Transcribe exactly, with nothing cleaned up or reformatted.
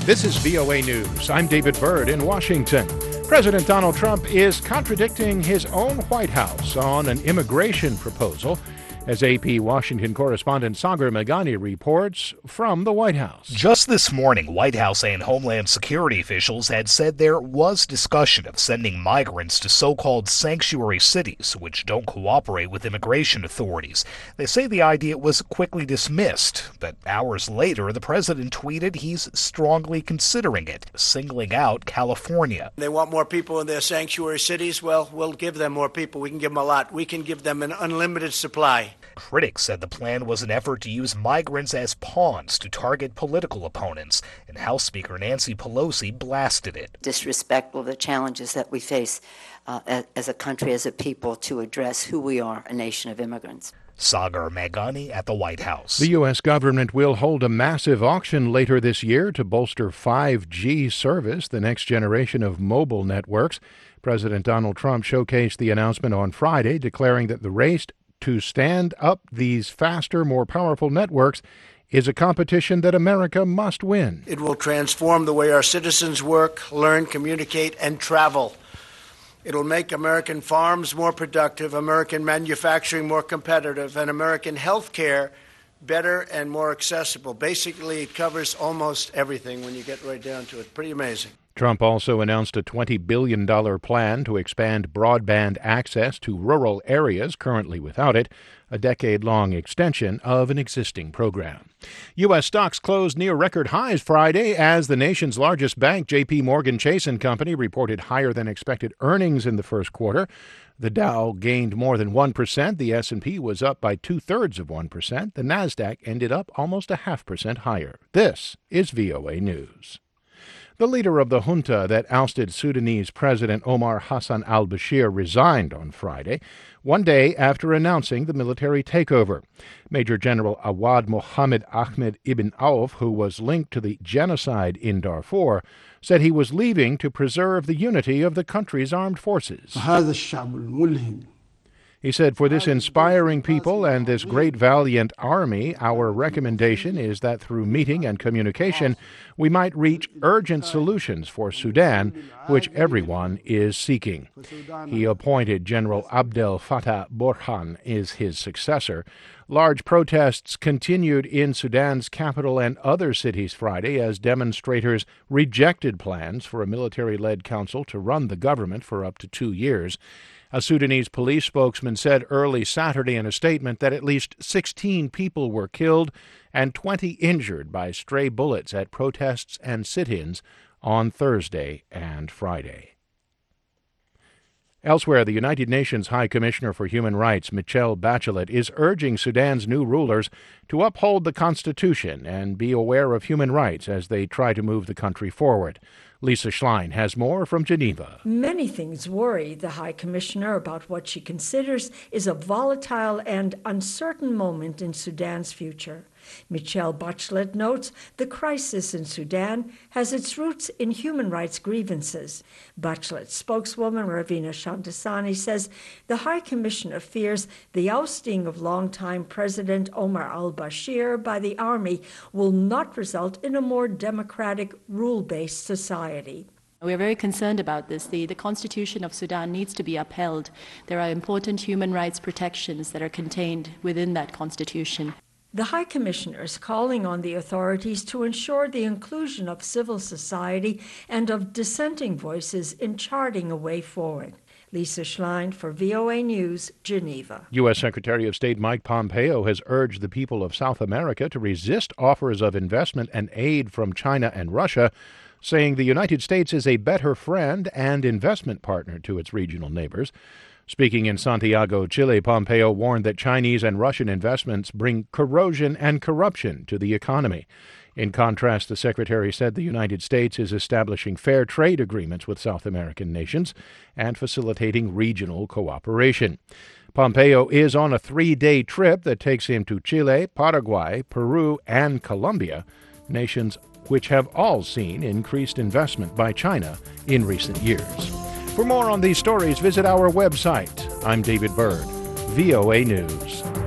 This is V O A News. I'm David Byrd in Washington. President Donald Trump is contradicting his own White House on an immigration proposal, as A P Washington correspondent Sagar Meghani reports from the White House. Just this morning, White House and Homeland Security officials had said there was discussion of sending migrants to so-called sanctuary cities, which don't cooperate with immigration authorities. They say the idea was quickly dismissed, but hours later, the president tweeted he's strongly considering it, singling out California. They want more people in their sanctuary cities. Well, we'll give them more people. We can give them a lot. We can give them an unlimited supply. Critics said the plan was an effort to use migrants as pawns to target political opponents, and House Speaker Nancy Pelosi blasted it. Disrespectful of the challenges that we face uh, as a country, as a people, to address who we are, a nation of immigrants. Sagar Meghani at the White House. The U S government will hold a massive auction later this year to bolster five G service, the next generation of mobile networks. President Donald Trump showcased the announcement on Friday, declaring that the race to stand up these faster, more powerful networks is a competition that America must win. It will transform the way our citizens work, learn, communicate, and travel. It will make American farms more productive, American manufacturing more competitive, and American health care better and more accessible. Basically, it covers almost everything when you get right down to it. Pretty amazing. Trump also announced a twenty billion dollars plan to expand broadband access to rural areas currently without it, a decade-long extension of an existing program. U S stocks closed near record highs Friday as the nation's largest bank, J P Morgan Chase and Company, reported higher-than-expected earnings in the first quarter. The Dow gained more than one percent. The S and P was up by two-thirds of one percent. The Nasdaq ended up almost a half percent higher. This is V O A News. The leader of the junta that ousted Sudanese President Omar Hassan al-Bashir resigned on Friday, one day after announcing the military takeover. Major General Awad Mohammed Ahmed ibn Auf, who was linked to the genocide in Darfur, said he was leaving to preserve the unity of the country's armed forces. He said, "For this inspiring people and this great valiant army, our recommendation is that through meeting and communication, we might reach urgent solutions for Sudan, which everyone is seeking." He appointed General Abdel Fattah Burhan as his successor. Large protests continued in Sudan's capital and other cities Friday as demonstrators rejected plans for a military-led council to run the government for up to two years. A Sudanese police spokesman said early Saturday in a statement that at least sixteen people were killed and twenty injured by stray bullets at protests and sit-ins on Thursday and Friday. Elsewhere, the United Nations High Commissioner for Human Rights, Michelle Bachelet, is urging Sudan's new rulers to uphold the Constitution and be aware of human rights as they try to move the country forward. Lisa Schlein has more from Geneva. Many things worry the High Commissioner about what she considers is a volatile and uncertain moment in Sudan's future. Michelle Bachelet notes the crisis in Sudan has its roots in human rights grievances. Bachelet spokeswoman Ravina Shamdasani says the High Commissioner fears the ousting of longtime President Omar al-Bashir by the army will not result in a more democratic, rule-based society. We are very concerned about this. The, the Constitution of Sudan needs to be upheld. There are important human rights protections that are contained within that Constitution. The High Commissioner is calling on the authorities to ensure the inclusion of civil society and of dissenting voices in charting a way forward. Lisa Schlein for V O A News, Geneva. U S. Secretary of State Mike Pompeo has urged the people of South America to resist offers of investment and aid from China and Russia, saying the United States is a better friend and investment partner to its regional neighbors. Speaking in Santiago, Chile, Pompeo warned that Chinese and Russian investments bring corrosion and corruption to the economy. In contrast, the secretary said the United States is establishing fair trade agreements with South American nations and facilitating regional cooperation. Pompeo is on a three-day trip that takes him to Chile, Paraguay, Peru, and Colombia, nations which have all seen increased investment by China in recent years. For more on these stories, visit our website. I'm David Byrd, V O A News.